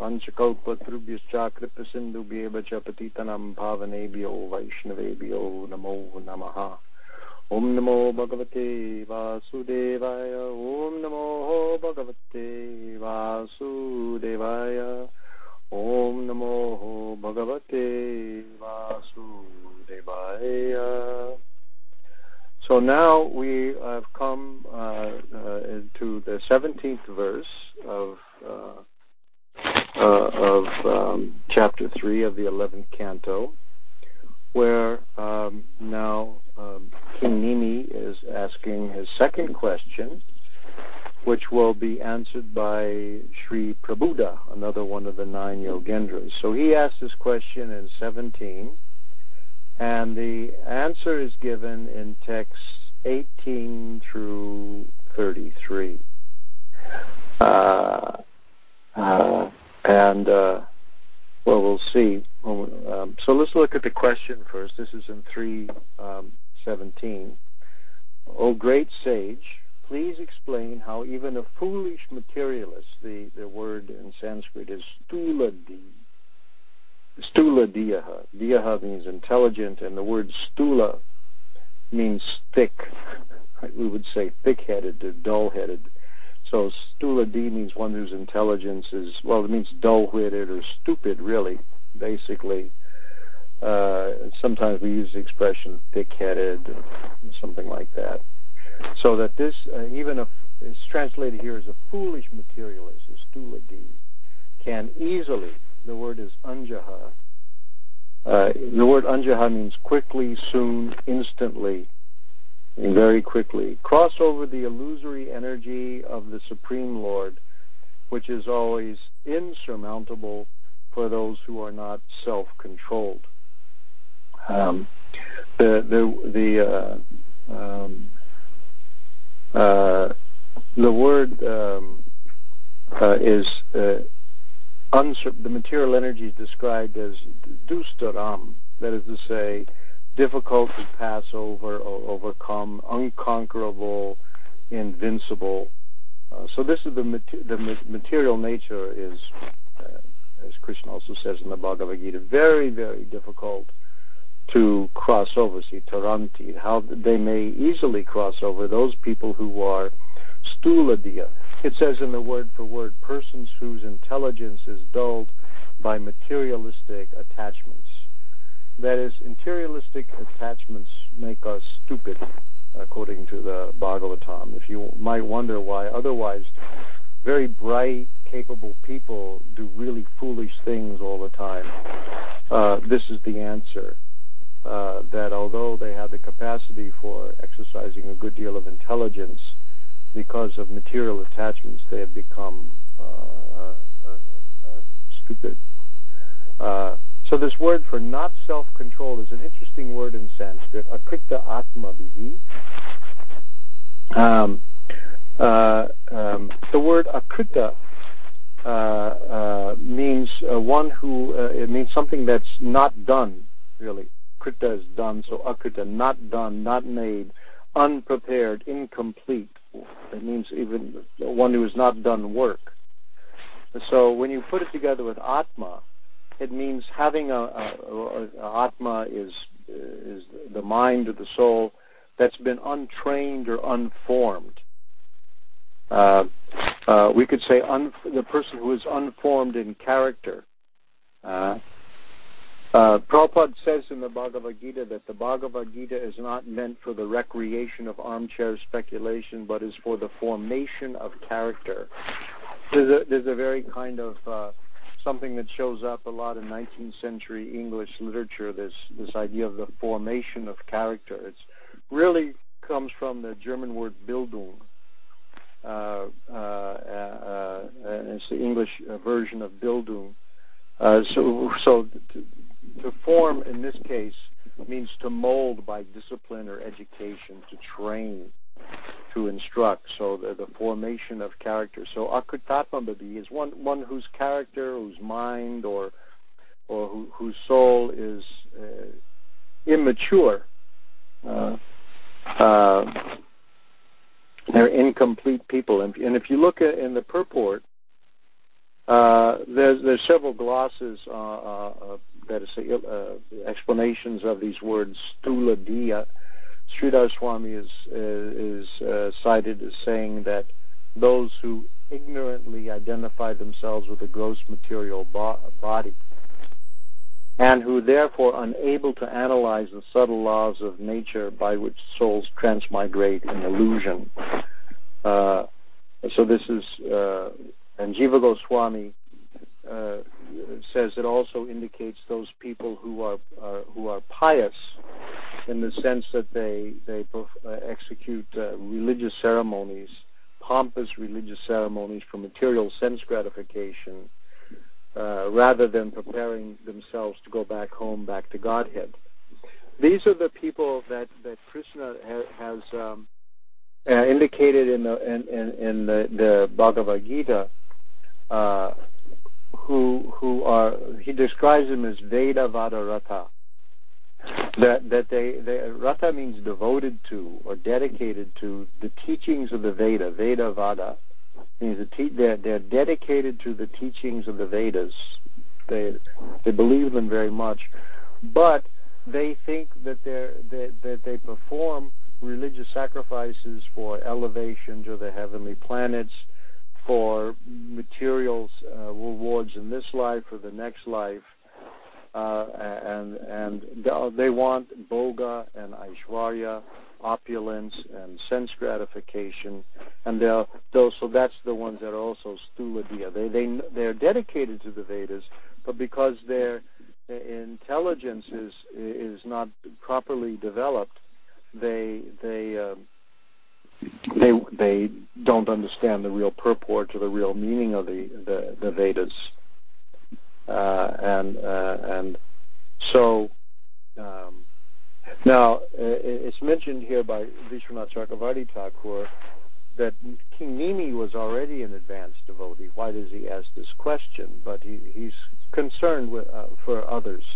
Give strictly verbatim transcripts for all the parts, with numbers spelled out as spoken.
Vanchakalpatrubhyascha kripasindubhyeva cha patitanam bhavanebhyo vaishnavebhyo namo namaha. Om namo bhagavate vasudevaya. Om namo bhagavate vasudevaya. Om namo bhagavate vasudevaya. So now we have come uh, uh, to the seventeenth verse of uh, uh, of um, chapter three of the eleventh canto, where um, now um, King Nimi is asking his second question, which will be answered by Sri Prabhuda, another one of the nine Yogendras. So he asked this question in seventeen, and the answer is given in texts eighteen through thirty-three. Uh, uh, and, uh, well, we'll see. Um, so let's look at the question first. This is in three seventeen. O great sage, please explain how even a foolish materialist, the, the word in Sanskrit is stuladi, stula diyaha. Diyaha means intelligent, and the word stula means thick. We would say thick-headed or dull-headed. So stula di means one whose intelligence is, well, it means dull-witted or stupid, really, basically. Uh, sometimes we use the expression thick-headed or something like that. So that this, uh, even if it's translated here as a foolish materialist, a stula di, can easily, the word is anjaha. Uh, the word anjaha means quickly, soon, instantly, and very quickly. Cross over the illusory energy of the Supreme Lord, which is always insurmountable for those who are not self-controlled. Um, the the the uh, um, uh, the word um, uh, is uh, unsur- the material energy is described as dustaram, that is to say, difficult to pass over or overcome, unconquerable, invincible. Uh, so this is the mater- the material nature is, uh, as Krishna also says in the Bhagavad Gita, very, very difficult to cross over. See, taranti, how they may easily cross over those people who are stuladiya. It says in the word for word, persons whose intelligence is dulled by materialistic attachments. That is, materialistic attachments make us stupid, according to the Bhagavatam. If you might wonder why otherwise very bright, capable people do really foolish things all the time, uh, this is the answer. Uh, that although they have the capacity for exercising a good deal of intelligence, because of material attachments, they have become uh, uh, uh, stupid. Uh, so this word for not self-control is an interesting word in Sanskrit, akrita atma bihi. Um, uh, um, the word akrita uh, uh, means uh, one who, uh, it means something that's not done, really. Krita is done, so akrita, not done, not made, unprepared, incomplete. It means even one who has not done work. So when you put it together with atma, it means having a, a, a atma is is the mind or the soul that's been untrained or unformed. Uh, uh, we could say un, the person who is unformed in character. Uh, uh, Prabhupada says in the Bhagavad Gita that the Bhagavad Gita is not meant for the recreation of armchair speculation, but is for the formation of character. There's a, there's a very kind of uh, something that shows up a lot in nineteenth century English literature, this this idea of the formation of character. It's really comes from the German word Bildung. Uh, uh, uh, and it's the English version of Bildung. Uh, so, so to, to form in this case means to mold by discipline or education, to train, to instruct. So the, the formation of character. So akritatmabhadi is one one whose character, whose mind, or or who, whose soul is uh, immature. Uh, uh, they're incomplete people. And, and if you look at in the purport, Uh, there's, there's several glosses uh, uh, that is uh, explanations of these words. Stula Diya. Sridhar Swami is is uh, cited as saying that those who ignorantly identify themselves with a gross material bo- body and who therefore unable to analyze the subtle laws of nature by which souls transmigrate in illusion. Uh, so this is, uh, and Jiva Goswami uh, says it also indicates those people who are, are who are pious in the sense that they they uh, execute uh, religious ceremonies, pompous religious ceremonies for material sense gratification, uh, rather than preparing themselves to go back home, back to Godhead. These are the people that, that Krishna ha- has um, uh, indicated in the in, in, in the, the Bhagavad Gita, uh, who who are he describes them as Veda Vada Rata. That that they, they Rata means devoted to or dedicated to the teachings of the Veda. Veda Vada means the te- they're, they're dedicated to the teachings of the Vedas. They they believe them very much, but they think that they're that, that they perform religious sacrifices for elevation to the heavenly planets, for material uh, rewards in this life or the next life. Uh, and and they want boga and aishwarya, opulence and sense gratification, and they'll, they'll, so that's the ones that are also stuladiya. They they they're dedicated to the Vedas, but because their intelligence is is not properly developed, they they um, they they don't understand the real purport or the real meaning of the the, the Vedas. Uh, and uh, and so um, now uh, it's mentioned here by Vishwanath Chakravarti Thakur that King Nimi was already an advanced devotee. Why does he ask this question? But he, he's concerned with, uh, for others.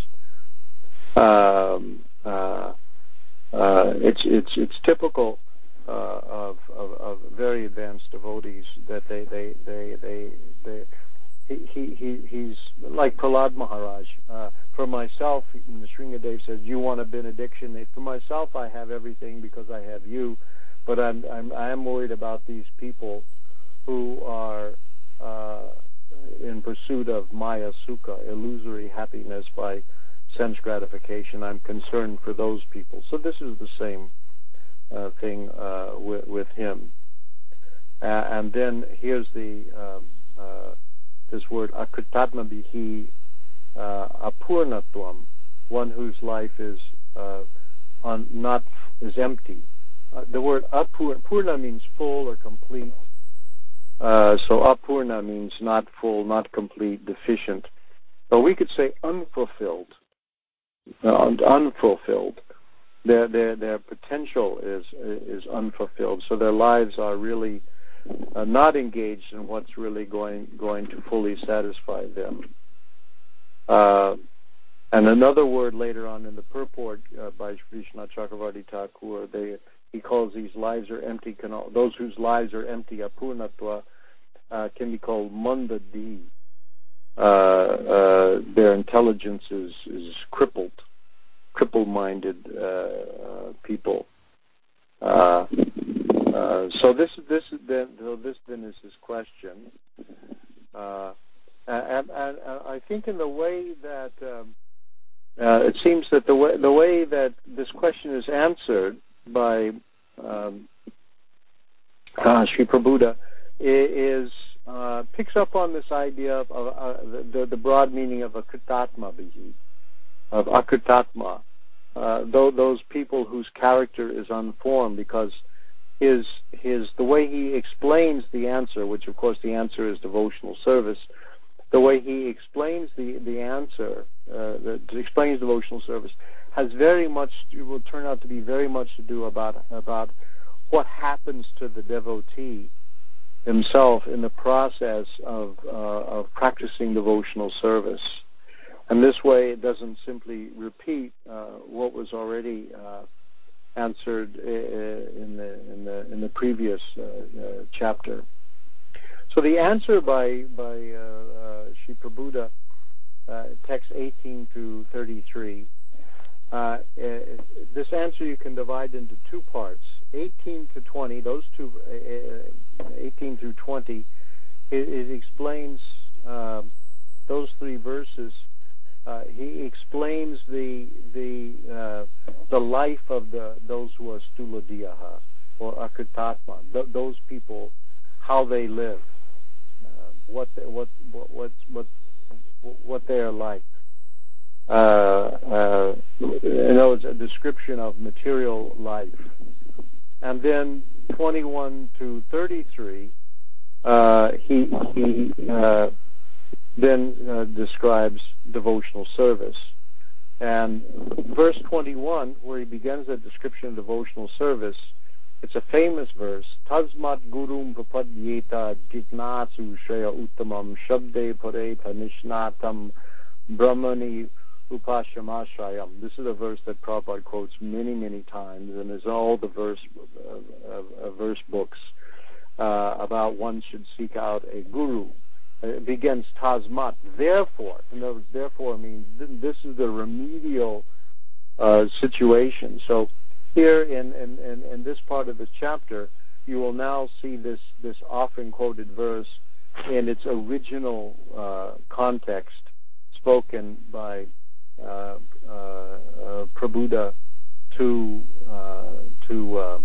Um, uh, uh, it's it's it's typical uh, of, of of very advanced devotees that they they they they they. He, he, he, he's like Prahlad Maharaj. Uh, for myself, Sringadev says, you want a benediction. For myself, I have everything because I have you. But I'm, I'm, I am worried about these people who are uh, in pursuit of Maya Sukha, illusory happiness by sense gratification. I'm concerned for those people. So this is the same uh, thing uh, with, with him. Uh, and then here's the... Um, uh, this word akritatma bihi uh, apurnatvam, one whose life is uh, on, not is empty. Uh, the word apurna, purna means full or complete. Uh, so apurna means not full, not complete, deficient. But we could say unfulfilled. Uh, unfulfilled. Their their their potential is is unfulfilled. So their lives are really Uh, not engaged in what's really going going to fully satisfy them. Uh, and another word later on in the purport uh, by Vishwanath Chakravarti Thakur, they he calls these lives are empty. Can all, those whose lives are empty, apurnatva, uh, can be called mandadi. Uh, uh, their intelligence is is crippled, cripple-minded uh, uh, people. Uh, Uh, so this this then so this then is his question, uh, and, and, and I think in the way that um, uh, it seems that the way the way that this question is answered by um, uh, Sri Prabhupada is uh, picks up on this idea of, of uh, the, the broad meaning of akritatma bihi, of akritatma, uh, though those people whose character is unformed because His, his, the way he explains the answer, which of course the answer is devotional service, the way he explains the, the answer, uh, the, explains devotional service, has very much, will turn out to be very much to do about, about what happens to the devotee himself in the process of, uh, of practicing devotional service. And this way it doesn't simply repeat uh, what was already uh, answered in the in the in the previous uh, uh, chapter. So the answer by by uh, uh, Sri Prabhupada, uh, text eighteen to thirty-three. Uh, uh, this answer you can divide into two parts. eighteen to twenty, those two, uh, eighteen through twenty, it, it explains uh, those three verses. Uh, he explains the the uh, the life of the those who are stuladiyaha or akritatma, th- those people, how they live, uh, what they, what what what what what they are like. Uh, uh, you know, it's a description of material life. And then twenty-one to thirty-three, uh, he he uh, then uh, describes devotional service. And verse twenty-one, where he begins the description of devotional service, it's a famous verse. Tasmat gurum prapadyeta jitnasu shreya uttamam shabde pareta nishnatam brahmani upashamashayam. This is a verse that Prabhupada quotes many, many times, and is all the verse uh, uh, verse books uh, about one should seek out a guru. It begins tasmat, therefore. In other words, therefore means th- this is the remedial uh, situation. So here in, in, in, in this part of this chapter, you will now see this, this often quoted verse in its original uh, context, spoken by uh, uh, uh, Prabhupada to uh, to uh,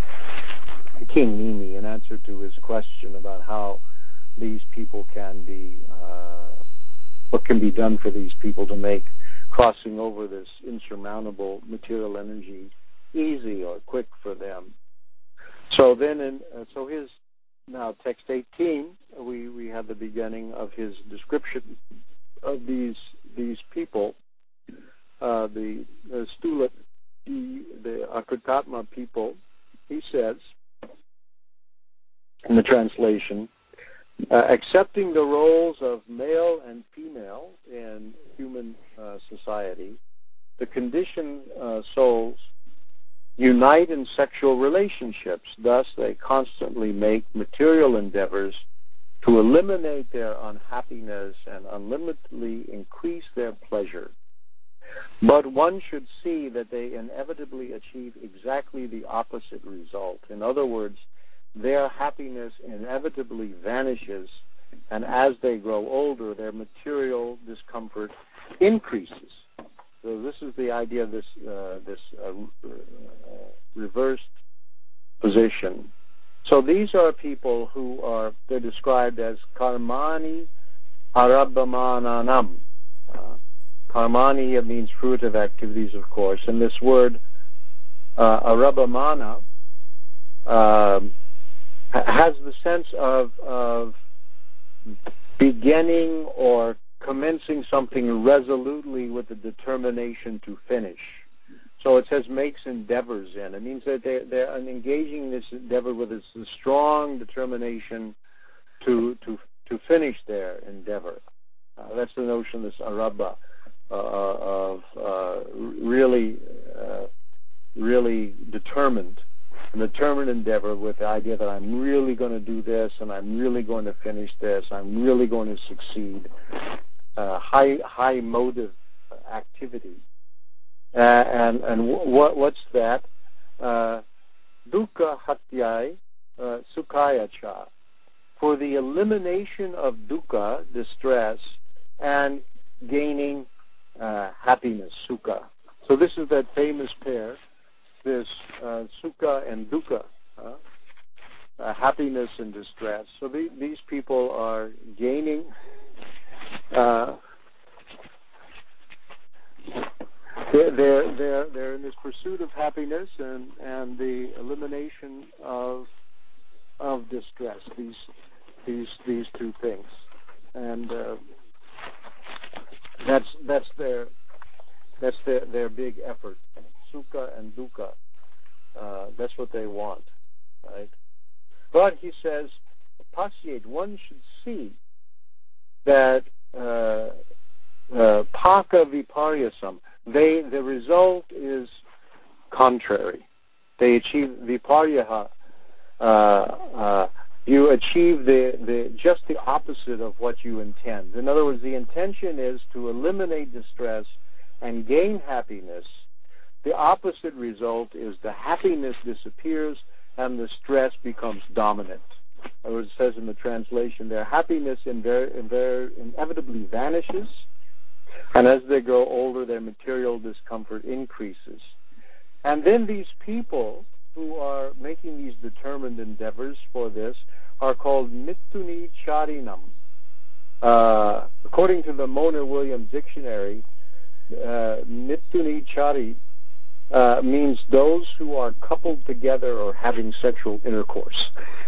King Nimi in answer to his question about how these people can be, uh, what can be done for these people to make crossing over this insurmountable material energy easy or quick for them. So then, in, uh, so his now text eighteen, we we have the beginning of his description of these these people, uh, the, the Stula, the, the Akritatma people. He says in the translation, uh, accepting the roles of male and female in human uh, society, the conditioned uh, souls unite in sexual relationships. Thus, they constantly make material endeavors to eliminate their unhappiness and unlimitedly increase their pleasure. But one should see that they inevitably achieve exactly the opposite result. In other words, their happiness inevitably vanishes, and as they grow older, their material discomfort increases. So this is the idea of this uh, this uh, uh, reversed position. So these are people who are, they're described as karmani arabhamananam. Uh, karmani, it means fruitive activities, of course. And this word uh, arabhamana um, has the sense of, of beginning or commencing something resolutely with the determination to finish. So it says makes endeavors in. It means that they're, they're engaging this endeavor with this, this strong determination to to to finish their endeavor. Uh, that's the notion, this arabha, uh, of uh, really uh, really determined, an determined endeavor with the idea that I'm really going to do this and I'm really going to finish this. I'm really going to succeed. Uh, high high motive activity. Uh, and and what what's that? Uh, dukkha hatyai uh, sukhaya cha. For the elimination of dukkha, distress, and gaining uh, happiness, sukha. So this is that famous pair, this uh, sukha and dukkha, uh, uh, happiness and distress. So the, these people are gaining uh, They're, they're, they're, they're in this pursuit of happiness and, and the elimination of of distress, these these these two things. And uh, that's that's their that's their, their big effort. Sukha and dukkha. Uh, that's what they want, right? But he says, pasyate, one should see that uh, uh, paka viparyasam, they the result is contrary. They achieve viparyaha, uh, uh, you achieve the, the just the opposite of what you intend. In other words, the intention is to eliminate distress and gain happiness. The opposite result is the happiness disappears and the stress becomes dominant. In other words, it says in the translation there, happiness inver- inver- inevitably vanishes, and as they grow older, their material discomfort increases. And then these people who are making these determined endeavors for this are called Nittuni Charinam. Uh, according to the Mona Williams Dictionary, uh, Nittuni Chari uh, means those who are coupled together or having sexual intercourse.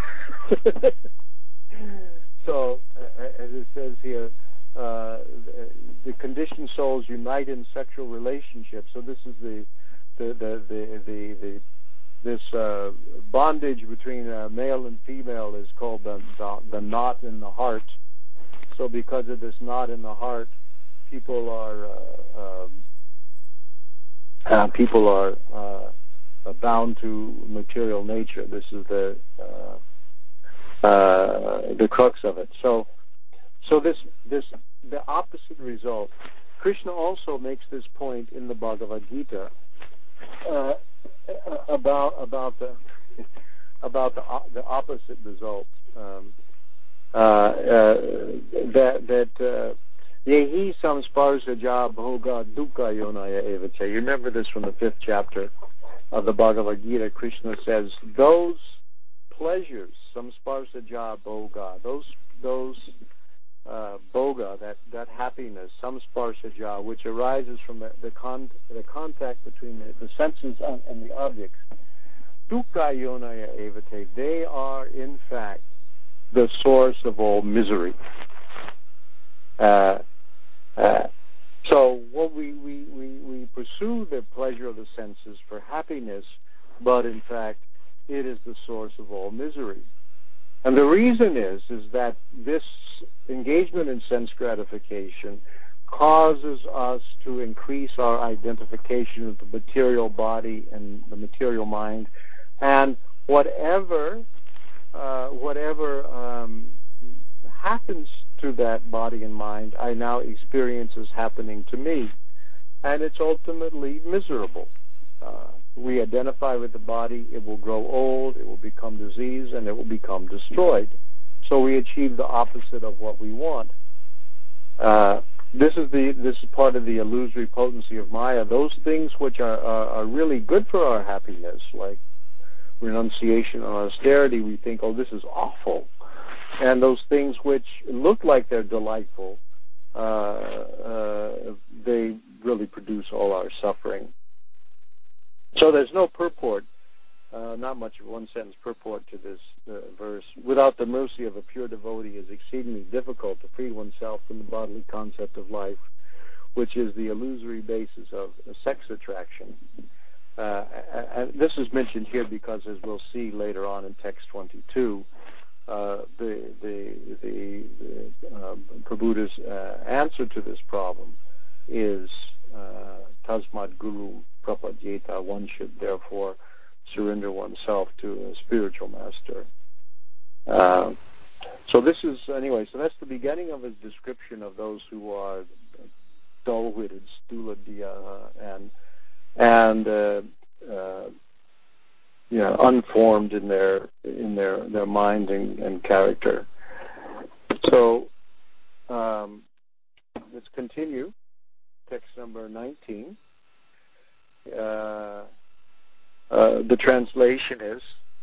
So, uh, as it says here, uh, the conditioned souls unite in sexual relationships. So this is the the the the, the, the this uh, bondage between uh, male and female is called the, the the knot in the heart. So because of this knot in the heart, people are uh, um, uh, people are uh, bound to material nature. This is the uh, uh, the crux of it. So so this this the opposite result. Krishna also makes this point in the Bhagavad Gita uh, about about the about the the opposite result. Um, uh, uh, that that uh, yehi samsparsaja bhoga dukkha yonaya evate. You remember this from the fifth chapter of the Bhagavad Gita. Krishna says those pleasures, samsparsaja bhoga, those those uh, bhoga, that that happiness, samsparsaja, which arises from the the, con- the contact between the, the senses and, and the objects. Dukkha yonaya evate. They are in fact the source of all misery. Uh, uh, so what we, we, we, we pursue the pleasure of the senses for happiness, but in fact it is the source of all misery. And the reason is, is that this engagement in sense gratification causes us to increase our identification of the material body and the material mind, and whatever uh, whatever um, happens to that body and mind, I now experience as happening to me, and it's ultimately miserable. Uh, we identify with the body, it will grow old, it will become diseased, and it will become destroyed. So we achieve the opposite of what we want. Uh, this is the this is part of the illusory potency of Maya. Those things which are, are, are really good for our happiness, like renunciation and austerity, we think, oh, this is awful. And those things which look like they're delightful, uh, uh, they really produce all our suffering. So there's no purport, uh, not much of one sentence purport to this uh, verse. Without the mercy of a pure devotee, it is exceedingly difficult to free oneself from the bodily concept of life, which is the illusory basis of sex attraction. Uh, and this is mentioned here because, as we'll see later on in text twenty-two, uh, the the the, the uh, Prabhu's uh, answer to this problem is uh, Tasmad Guru Prapadyeta. One should therefore surrender oneself to a spiritual master. Uh, so this is anyway. So that's the beginning of his description of those who are dull-witted, stula and and uh, uh, you know, unformed in their in their their mind and, and character. So um, let's continue. Text number nineteen. Uh, uh, the translation is.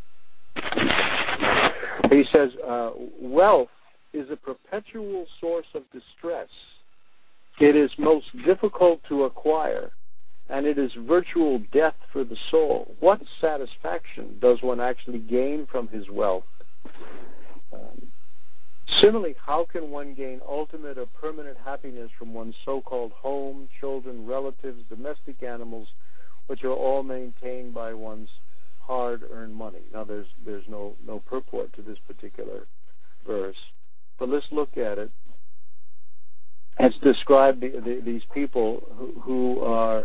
He says, uh, wealth is a perpetual source of distress. It is most difficult to acquire, and it is virtual death for the soul. What satisfaction does one actually gain from his wealth? Um, similarly, how can one gain ultimate or permanent happiness from one's so-called home, children, relatives, domestic animals, which are all maintained by one's hard-earned money? Now, there's there's no no purport to this particular verse, but let's look at it. It's described the, the, these people who, who are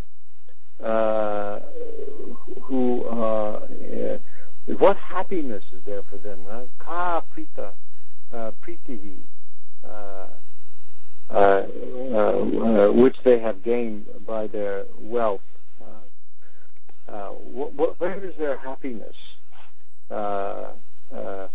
uh, who are. Uh, what happiness is there for them? Huh? ka prita, uh, pritihi, uh, uh, uh, uh, which they have gained by their wealth. Uh, uh, wh- wh- where is their happiness? Uh, uh,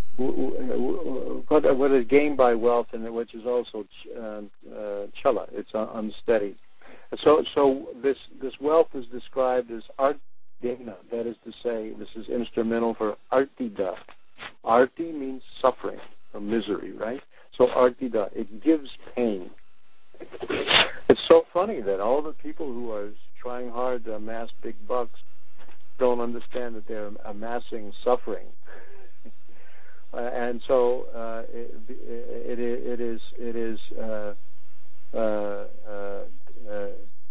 what, what is gained by wealth, and which is also ch- uh, uh, chala, it's uh, unsteady. So, so this this wealth is described as artidena. That is to say, this is instrumental for artida. Arti means suffering or misery, right? So artida, it gives pain. It's so funny that all the people who are trying hard to amass big bucks don't understand that they're amassing suffering. Uh, and so uh, it, it, it is it is uh, uh, uh, uh,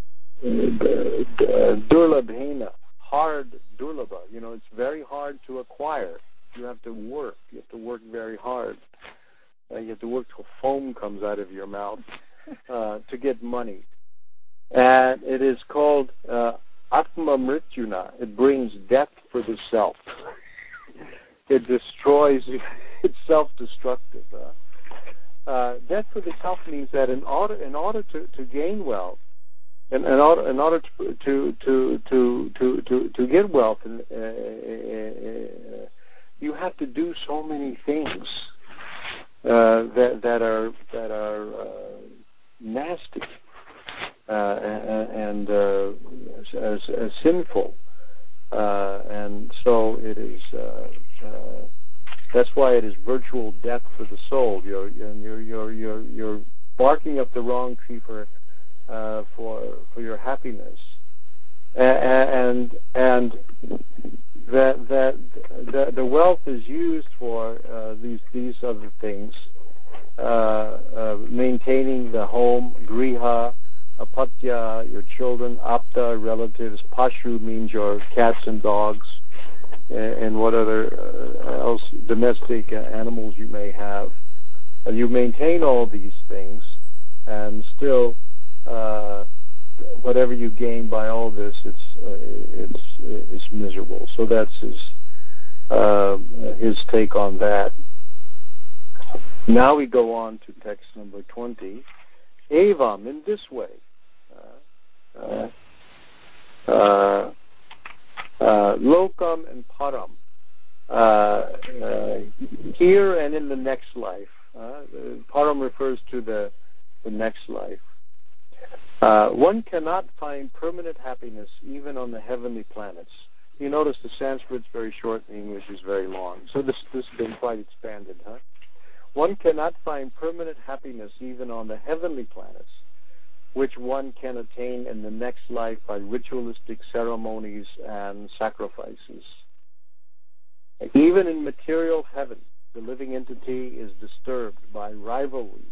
durlabhena, hard durlabha. You know, it's very hard to acquire. You have to work. You have to work very hard. Uh, you have to work till foam comes out of your mouth uh, to get money. And it is called uh, atma mrityuna. It brings death for the self. It destroys. It's self-destructive. Huh? Uh, death for the self means that in order in order to, to gain wealth, in, in order in order to to to to to, to, to get wealth, uh, uh, you have to do so many things uh, that that are that are uh, nasty uh, and uh, as, as sinful, uh, and so it is. Uh, uh, That's why it is virtual death for the soul. You're you're you're you're you're barking up the wrong tree for uh, for for your happiness, and and that that the, the wealth is used for uh, these these other things, uh, uh, maintaining the home, griha, apatya, your children, apta, relatives, pashu means your cats and dogs, and what other uh, else domestic animals you may have. And you maintain all these things, and still, uh, whatever you gain by all this, it's uh, it's it's miserable. So that's his uh, his take on that. Now we go on to text number twenty. Evam, in this way. Uh, uh, uh, uh, lokam and param. Uh, uh, here and in the next life. Uh, param refers to the, the next life. Uh, one cannot find permanent happiness even on the heavenly planets. You notice the Sanskrit's very short and the English is very long. So this, this has been quite expanded, huh? One cannot find permanent happiness even on the heavenly planets, which one can attain in the next life by ritualistic ceremonies and sacrifices. Even in material heaven, the living entity is disturbed by rivalry,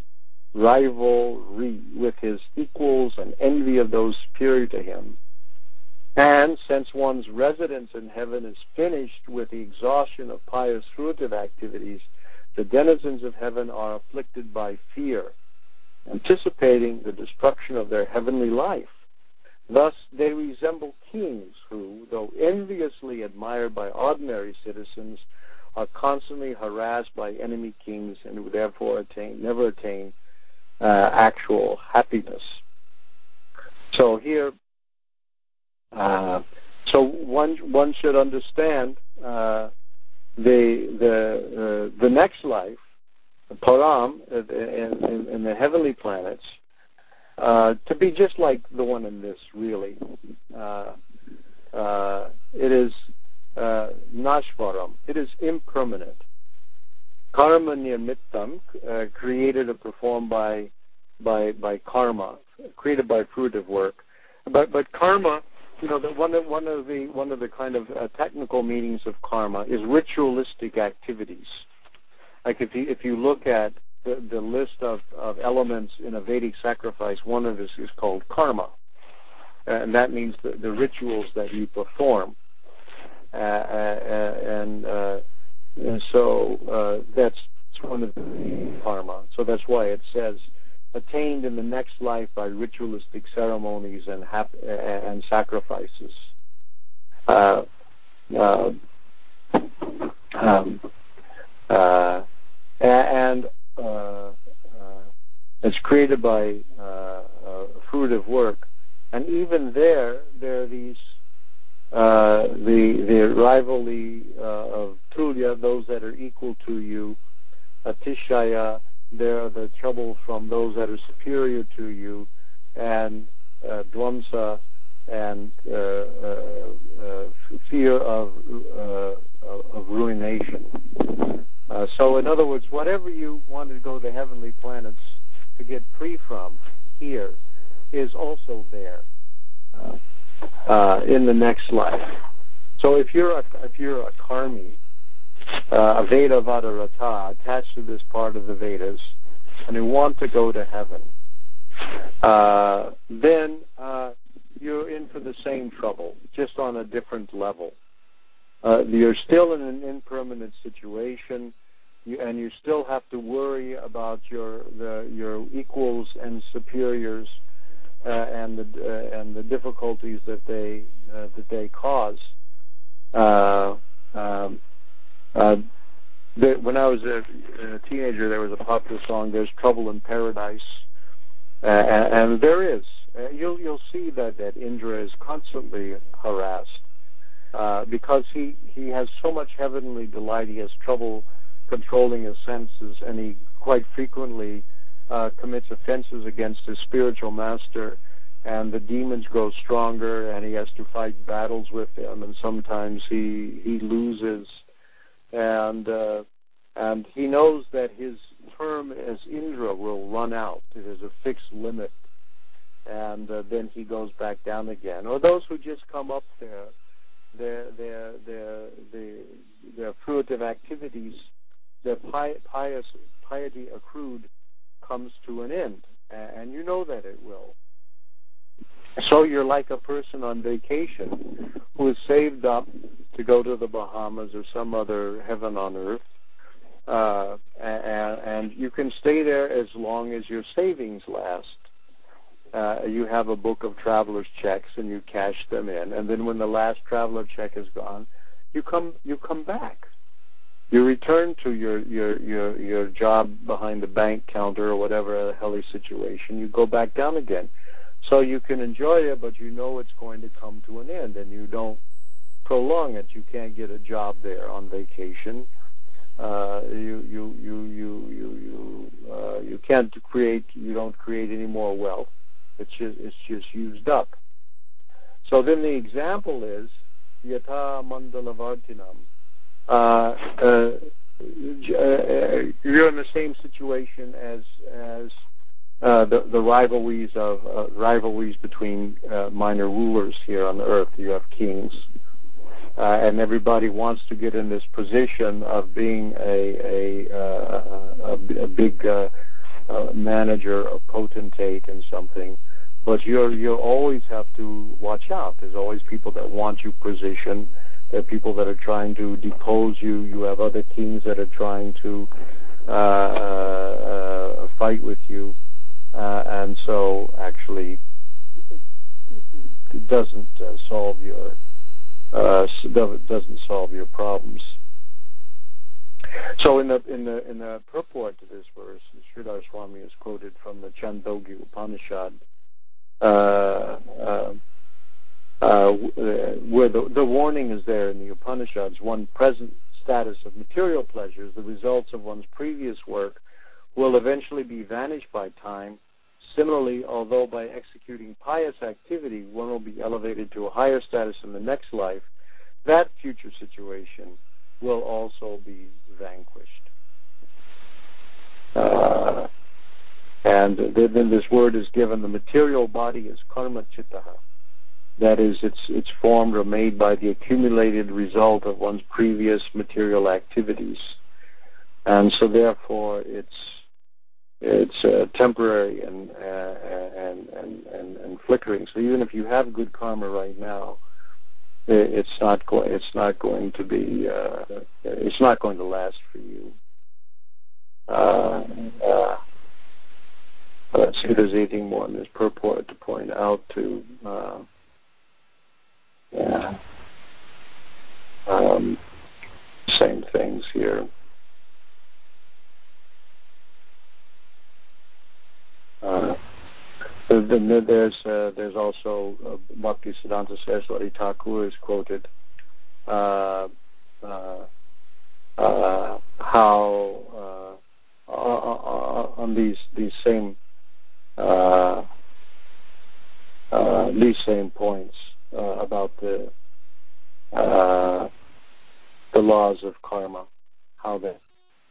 rivalry with his equals and envy of those superior to him. And since one's residence in heaven is finished with the exhaustion of pious fruitive activities, the denizens of heaven are afflicted by fear, anticipating the destruction of their heavenly life. Thus, they resemble kings who, though enviously admired by ordinary citizens, are constantly harassed by enemy kings and who therefore attain, never attain uh, actual happiness. So here, uh, so one one should understand uh, the the uh, the next life, the param, in, in, in the heavenly planets, uh, to be just like the one in this, really. Uh, uh, it is uh, nashvaram. It is impermanent. Karma nirmittam, uh, created or performed by by by karma, created by fruitive work. But but karma, you know, the, one of one of the one of the kind of uh, technical meanings of karma is ritualistic activities. Like if you if you look at the, the list of, of elements in a Vedic sacrifice, one of this is called karma, and that means the, the rituals that you perform. Uh, uh, and, uh, and so uh, that's one of the karma. So that's why it says attained in the next life by ritualistic ceremonies and hap- and sacrifices. Uh, uh, um, Uh, and uh, uh, it's created by uh, uh, fruitive work. And even there, there are these, uh, the, the rivalry uh, of tulya, those that are equal to you, atishaya, there are the trouble from those that are superior to you, and uh, dvamsa, and uh, uh, uh, fear of, uh, of ruination. Uh, so in other words, whatever you want to go to heavenly planets to get free from here is also there uh, uh, in the next life. So if you're a, if you're a karmi, uh, a Veda Vadarata, attached to this part of the Vedas, and you want to go to heaven, uh, then uh, you're in for the same trouble, just on a different level. Uh, you're still in an impermanent situation, you, and you still have to worry about your the, your equals and superiors uh, and the uh, and the difficulties that they uh, that they cause. Uh, um, uh, the, when I was a, a teenager, there was a popular song, "There's Trouble in Paradise," uh, and, and there is. Uh, you'll you'll see that that Indra is constantly harassed. Uh, because he, he has so much heavenly delight, he has trouble controlling his senses, and he quite frequently uh, commits offenses against his spiritual master, and the demons grow stronger, and he has to fight battles with them, and sometimes he he loses, and uh, and he knows that his term as Indra will run out. It is a fixed limit, and uh, then he goes back down again. Or those who just come up there, their their their their, their fruitive activities, their pi- pious piety accrued comes to an end, and you know that it will. So you're like a person on vacation who is saved up to go to the Bahamas or some other heaven on earth, uh, and, and you can stay there as long as your savings last. Uh, you have a book of traveler's checks and you cash them in, and then when the last traveler check is gone, you come you come back. You return to your your your your job behind the bank counter or whatever hellish situation. You go back down again, so you can enjoy it, but you know it's going to come to an end, and you don't prolong it. You can't get a job there on vacation. Uh, you you you you you you uh, you can't create. You don't create any more wealth. It's just, it's just used up. So then the example is yatha mandalavartinam. Uh, uh, you're in the same situation as as uh, the the rivalries of uh, rivalries between uh, minor rulers here on earth. You have kings, uh, and everybody wants to get in this position of being a a uh, a, a big uh, uh, manager, a potentate, in something. But you you always have to watch out. There's always people that want your position. There are people that are trying to depose you. You have other kings that are trying to uh, uh, fight with you. Uh, and so actually it doesn't uh, solve your uh, doesn't solve your problems. So in the in the in the purport to this verse, Sridhar Swami is quoted from the Chandogya Upanishad. Uh, uh, uh, where the, the warning is there in the Upanishads, one's present status of material pleasures, the results of one's previous work, will eventually be vanished by time. Similarly, although by executing pious activity, one will be elevated to a higher status in the next life, that future situation will also be vanquished. Uh, and then this word is given, the material body is karma chittaha. That is, it's it's formed or made by the accumulated result of one's previous material activities, and so therefore it's it's uh, temporary and, uh, and and and and flickering. So even if you have good karma right now, it's not going it's not going to be uh, it's not going to last for you. Uh, uh, let's see if there's anything more in this purport to point out to. Uh, yeah. Um, same things here. Uh, there's uh, there's also uh, Bhakti Siddhanta Saraswati Thakur is quoted uh, uh, uh, how uh, on these these same uh, uh, these same points uh, about the uh, the laws of karma, how they.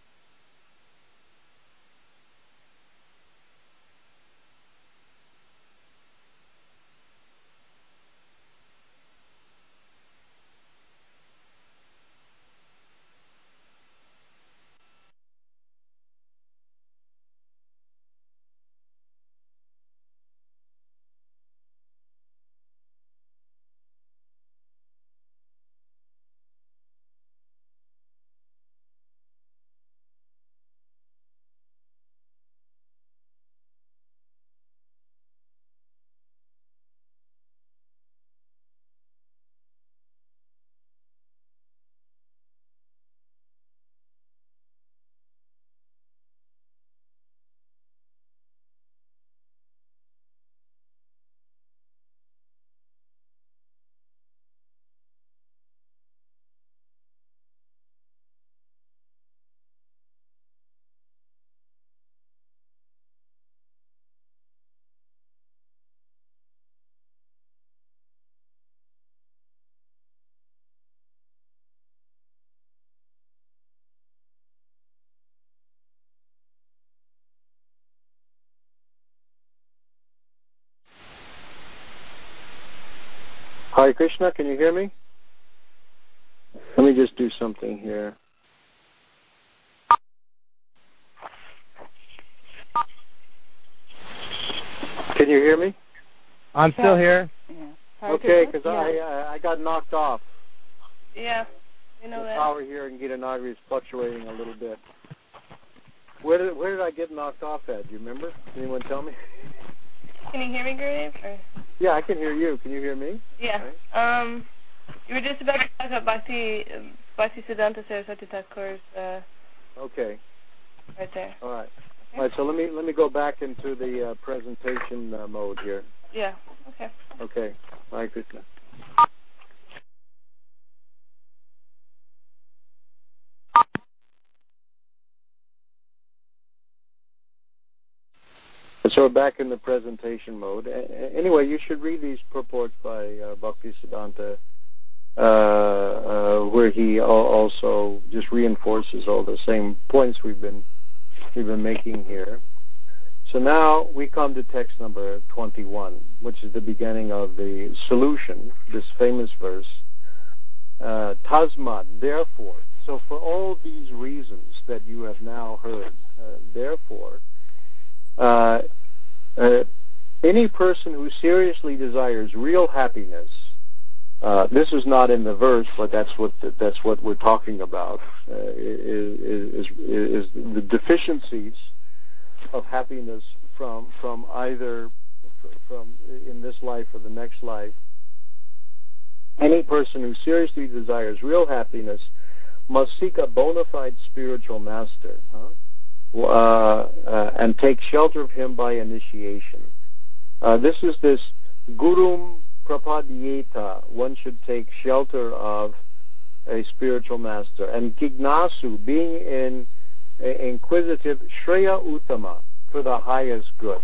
Hare Krishna, can you hear me? Let me just do something here. Can you hear me? I'm still here. Yeah. Okay, because I uh, I got knocked off. Yeah, you know the that. power here in Gitanagari is fluctuating a little bit. Where did where did I get knocked off at? Do you remember? Can anyone tell me? Can you hear me, Gurudev? Or? Yeah, I can hear you. Can you hear me? Yeah. Right. Um, you were just about to talk about Bhakti, Bhakti Siddhanta Saraswati Thakur's. Uh, okay. Right there. All right. Okay. All right. So let me let me go back into the uh, presentation uh, mode here. Yeah. Okay. Okay. Hare Krishna. So we're back in the presentation mode. Anyway, you should read these purports by uh, Bhakti Siddhanta, uh, uh, where he also just reinforces all the same points we've been we've been making here. So now we come to text number twenty-one, which is the beginning of the solution, this famous verse, uh, Tasmat, therefore. So for all these reasons that you have now heard, uh, therefore, uh, uh, any person who seriously desires real happiness, uh, this is not in the verse, but that's what the, that's what we're talking about, uh, is, is, is the deficiencies of happiness from from either from in this life or the next life. Any person who seriously desires real happiness must seek a bona fide spiritual master, huh? uh, uh, and take shelter of him by initiation. Uh, this is this gurum prapadyeta. One should take shelter of a spiritual master. And gignasu, being in uh, inquisitive, shreya uttama, for the highest good.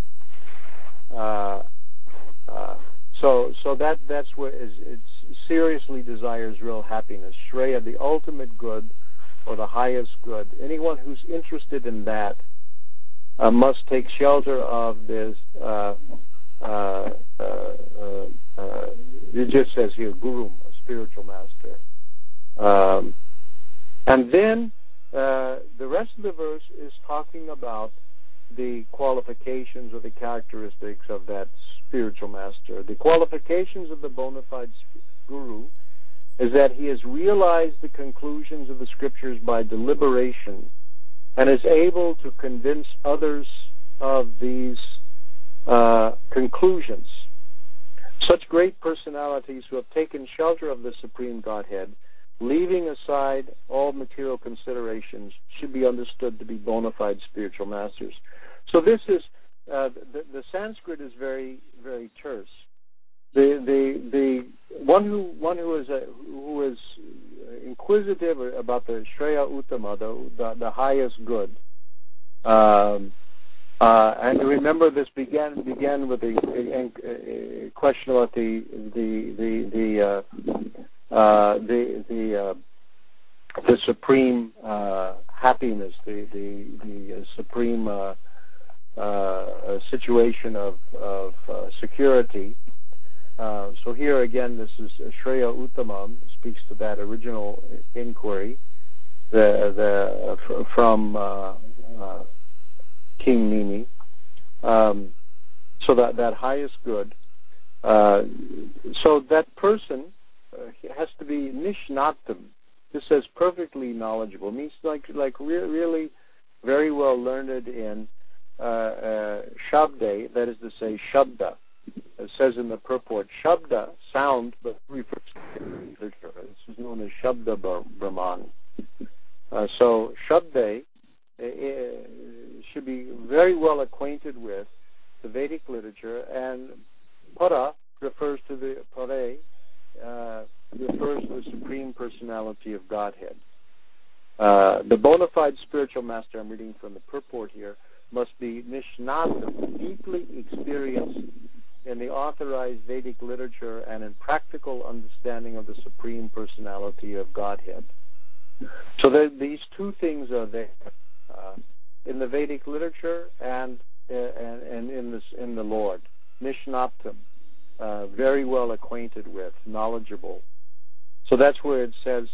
Uh, uh, so, so that that's where it seriously desires real happiness. Shreya, the ultimate good, or the highest good. Anyone who's interested in that uh, must take shelter of this. Uh, uh, uh, uh, uh, it just says here, guru, a spiritual master. Um, and then uh, the rest of the verse is talking about the qualifications or the characteristics of that spiritual master. The qualifications of the bona fide guru is that he has realized the conclusions of the scriptures by deliberation and is able to convince others of these uh, conclusions. Such great personalities who have taken shelter of the Supreme Godhead, leaving aside all material considerations, should be understood to be bona fide spiritual masters. So this is uh, the, the Sanskrit is very, very terse. The the the one who one who is a, who is inquisitive about the Shreya Uttama, the the, the highest good. Um, uh, and remember, this began began with a, a, a question about the the the the uh, uh, the the, uh, the supreme uh, happiness, the the the uh, supreme uh, uh, situation of of uh, security. Uh, so here again, this is Shreya Uttamam, speaks to that original inquiry, the the uh, from uh, uh, King Nimi. Um, so that that highest good. Uh, so that person uh, has to be nishnatam. This says perfectly knowledgeable. It means like like re- really very well learned in uh, uh, shabde. That is to say, shabda. It says in the purport, shabda, sound, but refers to literature. This is known as shabda brahman. Uh, so shabde uh, should be very well acquainted with the Vedic literature, and para refers to the pare, uh, refers to the Supreme Personality of Godhead. Uh, the bona fide spiritual master, I'm reading from the purport here, must be nishnata, deeply experienced in the authorized Vedic literature and in practical understanding of the Supreme Personality of Godhead. So there, these two things are there uh, in the Vedic literature and uh, and, and in this in the Lord. Nishnaptam, uh, very well acquainted with, knowledgeable. So that's where it says,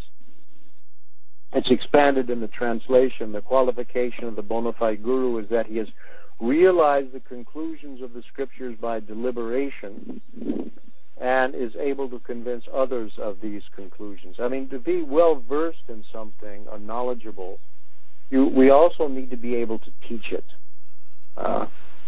it's expanded in the translation. The qualification of the bona fide guru is that he has realized the conclusions of the scriptures by deliberation and is able to convince others of these conclusions. I mean, to be well versed in something or knowledgeable, you, we also need to be able to teach it. Uh,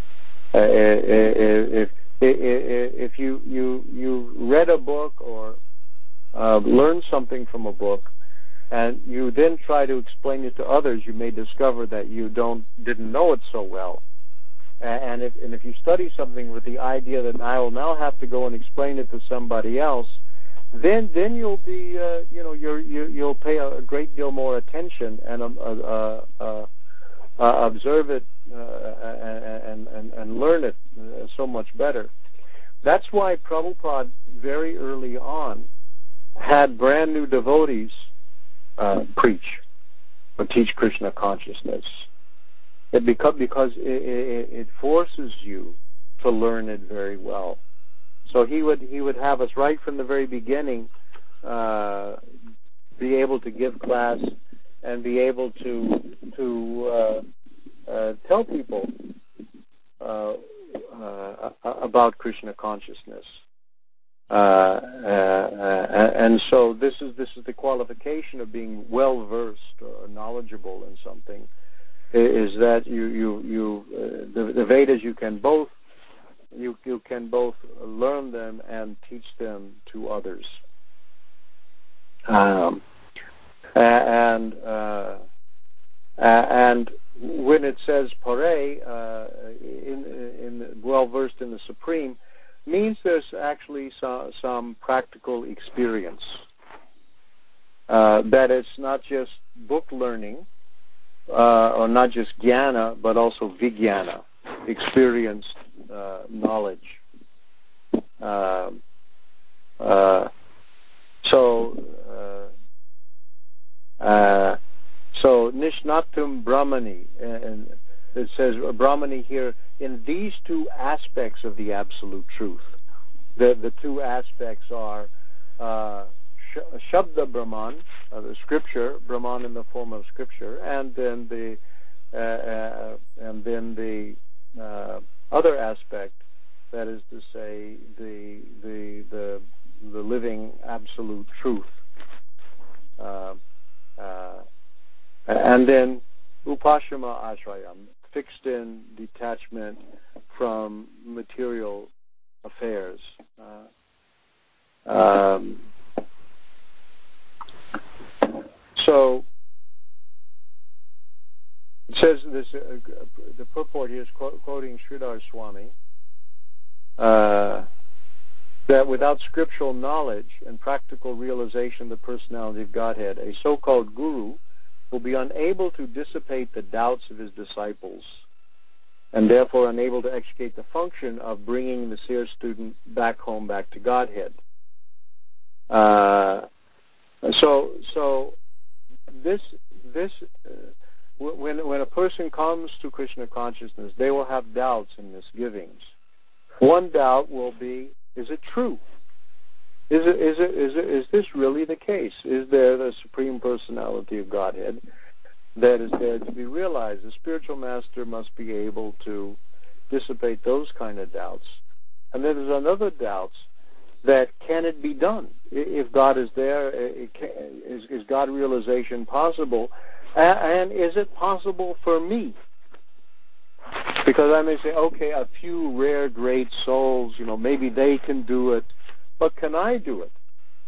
if, if, if you, you, you read a book or uh, learned something from a book, and you then try to explain it to others, you may discover that you don't didn't know it so well. And if and if you study something with the idea that I will now have to go and explain it to somebody else, then then you'll be uh, you know you're, you you'll pay a great deal more attention and um, uh, uh, uh, uh, observe it uh, and and and learn it uh, so much better. That's why Prabhupada very early on had brand new devotees Uh, preach or teach Krishna consciousness. It beca- because it, it, it forces you to learn it very well. So he would he would have us right from the very beginning uh, be able to give class and be able to to uh, uh, tell people uh, uh, about Krishna consciousness. Uh, uh, and so this is this is the qualification of being well versed or knowledgeable in something, is that you you you uh, the, the Vedas you can both you you can both learn them and teach them to others. Um, and uh, and when it says pare, uh, in in well versed in the Supreme, means there's actually some, some practical experience. Uh, that it's not just book learning, uh, or not just jnana, but also vijnana, experienced uh, knowledge. Uh, uh, so, uh, uh, so nishnatum brahmani, and it says brahmani here in these two aspects of the absolute truth. The the two aspects are uh, Shabda Brahman, uh, the scripture, Brahman in the form of scripture, and then the uh, uh, and then the uh, other aspect, that is to say, the the the the living absolute truth, uh, uh, and then Upashama Ashrayam, fixed in detachment from material affairs. Uh, Um, so it says this, uh, the purport here's qu- quoting Sridhar Swami, uh, that without scriptural knowledge and practical realization of the personality of Godhead, a so-called guru will be unable to dissipate the doubts of his disciples and therefore unable to execute the function of bringing the seer student back home, back to Godhead. Uh, so, so this, this, uh, when when a person comes to Krishna consciousness, they will have doubts and misgivings. One doubt will be: is it true? Is it is it is it is this really the case? Is there the Supreme Personality of Godhead that is there to be realized? The spiritual master must be able to dissipate those kind of doubts. And then there's another doubt that can it be done? If God is there, it can, is, is God realization possible? And is it possible for me? Because I may say, okay, a few rare great souls, you know, maybe they can do it, but can I do it?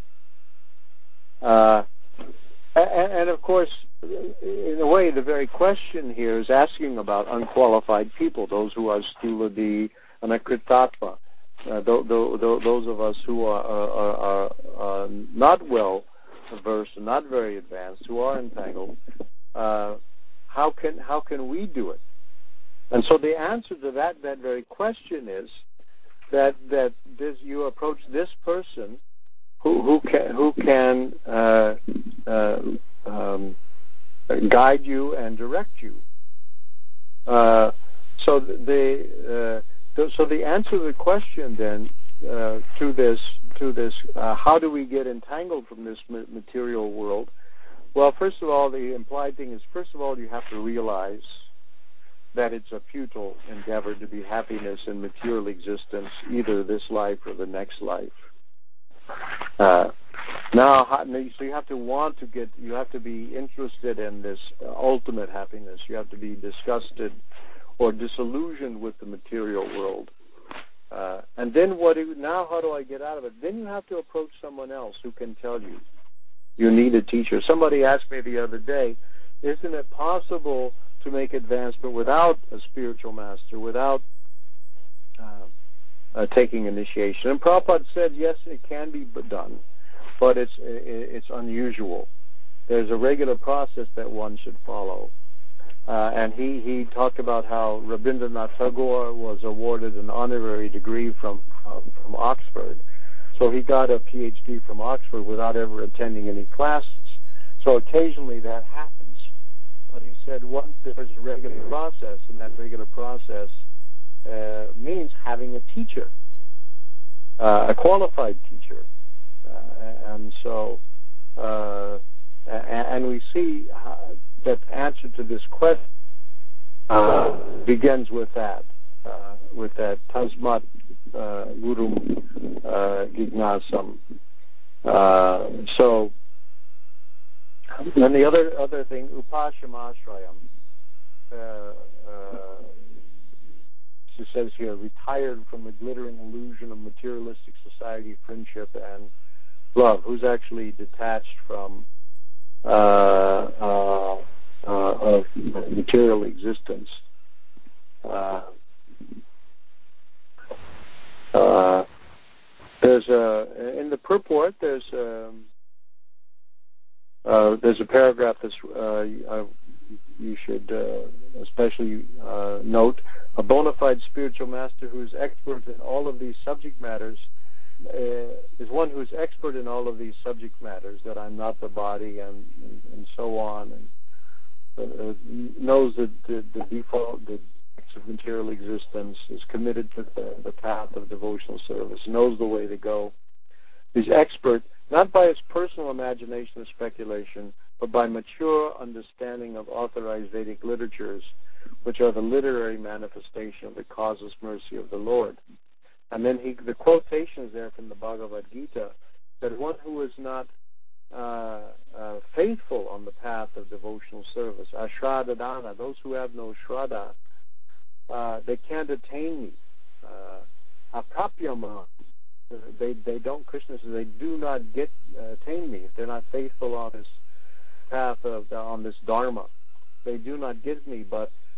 Uh, and, and of course, in a way, the very question here is asking about unqualified people, those who are stuladi and akritatva, uh, th- th- th- those of us who are, are, are, are not well versed and not very advanced, who are entangled. Uh, how can how can we do it? And so the answer to that that very question is that that this, you approach this person who who can who can uh, uh, um, guide you and direct you. Uh, so the uh, so the answer to the question then uh, to this to this uh, how do we get entangled from this material world? Well, first of all, the implied thing is, first of all, you have to realize that it's a futile endeavor to be happiness in material existence, either this life or the next life. Uh, now, so you have to want to get, you have to be interested in this uh, ultimate happiness. You have to be disgusted or disillusioned with the material world. Uh, and then what do, now how do I get out of it? Then you have to approach someone else who can tell you. You need a teacher. Somebody asked me the other day, isn't it possible to make advancement without a spiritual master, without uh, uh, taking initiation? And Prabhupada said, yes, it can be done, but it's it's unusual. There's a regular process that one should follow. Uh, and he, he talked about how Rabindranath Tagore was awarded an honorary degree from, from, from Oxford. So he got a P H D from Oxford without ever attending any classes. So occasionally that happens. But he said once there's a regular process, and that regular process uh, means having a teacher, uh, a qualified teacher. Uh, and so, uh, and, and we see how, that the answer to this question uh, begins with that, uh, with that tasmat uh, guru uh, jignasam. Uh, so, and the other other thing, upashamashrayam. Uh, uh, she says here, retired from the glittering illusion of materialistic society, friendship, and love. Who's actually detached from uh, uh, uh, of material existence. Uh, uh, there's a in the purport. There's a, uh, there's a paragraph that's uh, uh, you should uh, especially uh, note. A bona fide spiritual master who is expert in all of these subject matters uh, is one who is expert in all of these subject matters, that I'm not the body and, and, and so on, and uh, knows the, the, the default, the of material existence, is committed to the, the path of devotional service, knows the way to go. He's expert not by his personal imagination or speculation, but by mature understanding of authorized Vedic literatures, which are the literary manifestation of the causeless mercy of the Lord. And then he, the quotations there from the Bhagavad Gita, that one who is not uh, uh, faithful on the path of devotional service, ashradadana, those who have no shraddha, uh, they can't attain me. Uh, aprapyama, they they don't. Krishna says they do not get uh, attain me if they're not faithful on this path of on this dharma. They do not get me, but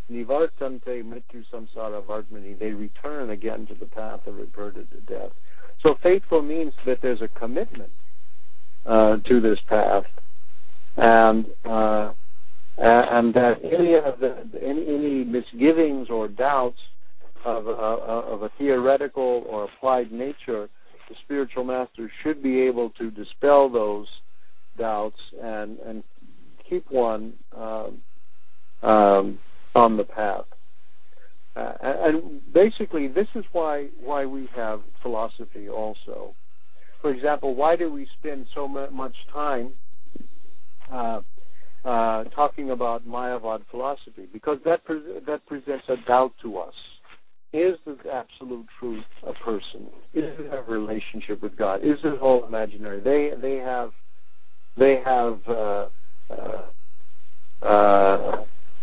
Nivartante mrityu samsara vartmani. They return again to the path of reverted to death. So faithful means that there's a commitment uh, to this path, and uh, and that any of the any, any misgivings or doubts of, uh, of a theoretical or applied nature, the spiritual master should be able to dispel those doubts and and keep one um, um, on the path. Uh, and basically, this is why why we have philosophy also. For example, why do we spend so much time uh, uh, talking about Mayavad philosophy? Because that pre- that presents a doubt to us. Is the absolute truth a person? Is it a relationship with God? Is it all imaginary? They they have they have uh, uh, uh,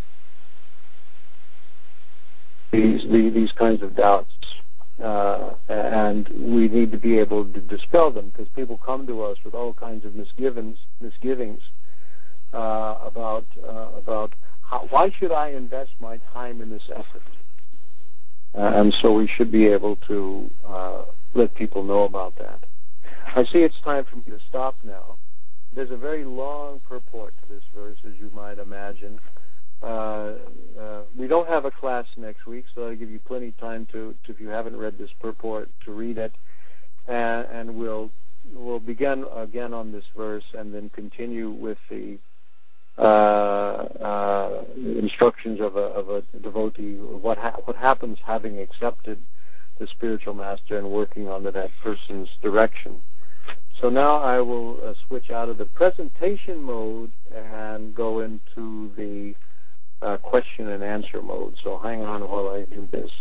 these, these these kinds of doubts, uh, and we need to be able to dispel them, because people come to us with all kinds of misgivings misgivings uh, about uh, about how, why should I invest my time in this effort, uh, and so we should be able to uh, let people know about that. I see it's time for me to stop now. There's a very long purport to this verse, as you might imagine. Uh, uh, we don't have a class next week, so I'll give you plenty of time to, to, if you haven't read this purport, to read it, and, and we'll we'll begin again on this verse, and then continue with the uh, uh, instructions of a, of a devotee. What ha- what happens having accepted the spiritual master and working on that person's direction. So now I will uh, switch out of the presentation mode and go into the Uh, question and answer mode. So hang on while I do this.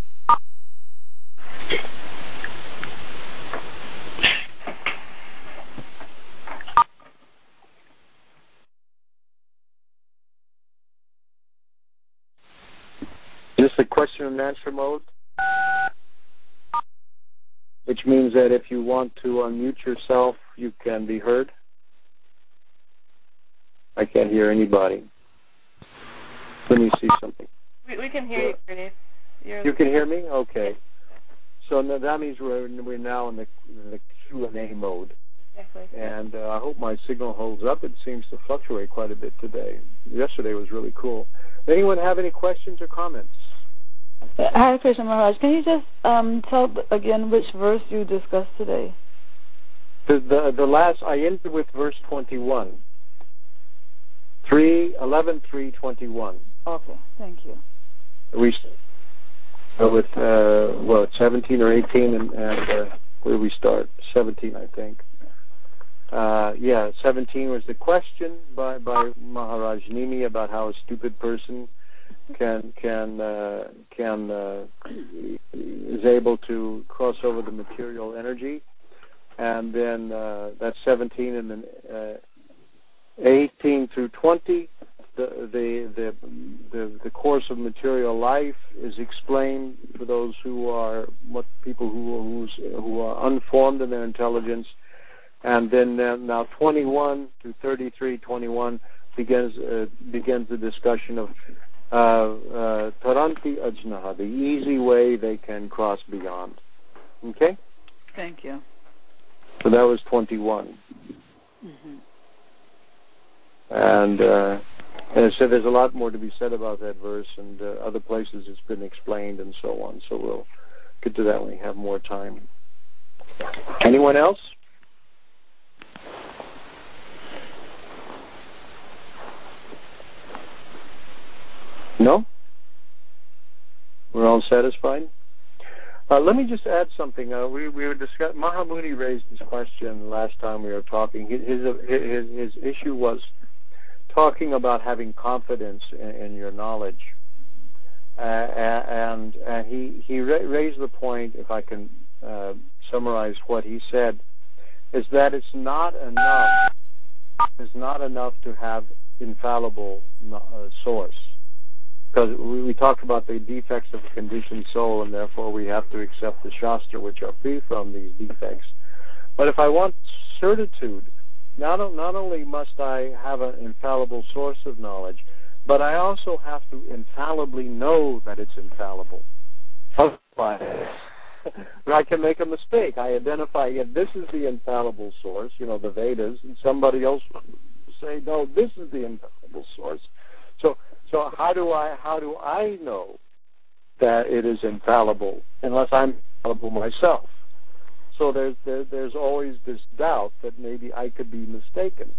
Is this the question and answer mode? Which means that if you want to unmute yourself, you can be heard. I can't hear anybody. Let me see something. We, we can hear you, Curtis. You're You can hear me? Okay. So now that means we're, we're now in the, in the Q and A mode. Exactly. And uh, I hope my signal holds up. It seems to fluctuate quite a bit today. Yesterday was really cool. Anyone have any questions or comments? Hare Krishna Maharaj, can you just um, tell again which verse you discussed today? The, the, the last, I ended with verse twenty-one. three, eleven, three, twenty-one. Okay, thank you. We start with, uh, what, seventeen or eighteen, and, and uh, where do we start? seventeen, I think. Uh, yeah, seventeen was the question by, by Maharaj Nimi about how a stupid person can can uh, can uh, is able to cross over the material energy, and then uh, that's seventeen, and then uh, eighteen through twenty, the, the the the the course of material life is explained for those who are what people who who's, who are unformed in their intelligence, and then uh, now twenty-one to thirty-three, twenty-one begins uh, begins the discussion of uh, taranti uh, ajnaha, the easy way they can cross beyond. Okay? Thank you. So that was twenty-one. Mm-hmm. And uh, and it said there's a lot more to be said about that verse, and uh, other places it's been explained and so on. So we'll get to that when we have more time. Anyone else? No? We're all satisfied? Uh, let me just add something. Uh, we, we were discussing, Mahamuni raised this question last time we were talking. His, his, his, his issue was talking about having confidence in, in your knowledge. Uh, and and he, he ra- raised the point, if I can uh, summarize what he said, is that it's not enough, it's not enough to have infallible uh, source. Because we, we talked about the defects of a conditioned soul, and therefore we have to accept the Shastra, which are free from these defects. But if I want certitude, not, not only must I have an infallible source of knowledge, but I also have to infallibly know that it's infallible. Otherwise, I can make a mistake. I identify, yeah, this is the infallible source, you know, the Vedas, and somebody else will say, no, this is the infallible source. So, so how do I, how do I know that it is infallible unless I'm infallible myself? So there's there, there's always this doubt that maybe I could be mistaken.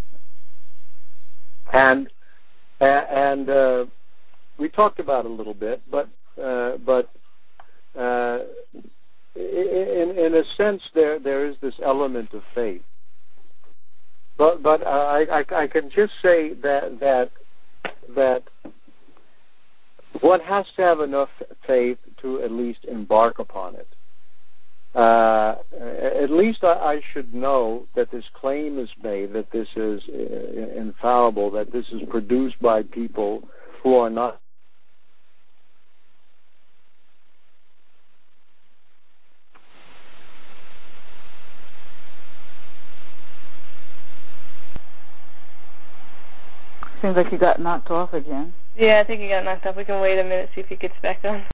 And and uh, we talked about it a little bit, but uh, but uh, in in a sense there there is this element of faith. But but I, I I can just say that that that one has to have enough faith to at least embark upon it. Uh, at least I, I should know that this claim is made, that this is uh, infallible, that this is produced by people who are not. Seems like he got knocked off again. Yeah, I think he got knocked off. We can wait a minute, see if he gets back on.